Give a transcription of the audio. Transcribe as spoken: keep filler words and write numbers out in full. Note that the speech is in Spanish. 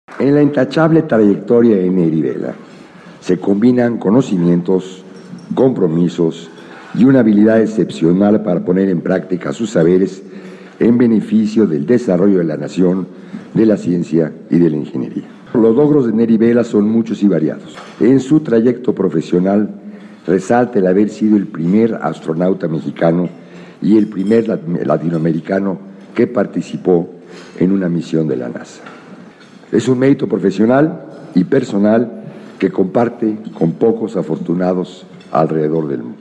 En la intachable trayectoria de Neri Vela se combinan conocimientos, compromisos y una habilidad excepcional para poner en práctica sus saberes en beneficio del desarrollo de la nación, de la ciencia y de la ingeniería. Los logros de Neri Vela son muchos y variados. En su trayecto profesional resalta el haber sido el primer astronauta mexicano y el primer latinoamericano que participó en una misión de la NASA. Es un mérito profesional y personal que comparte con pocos afortunados alrededor del mundo.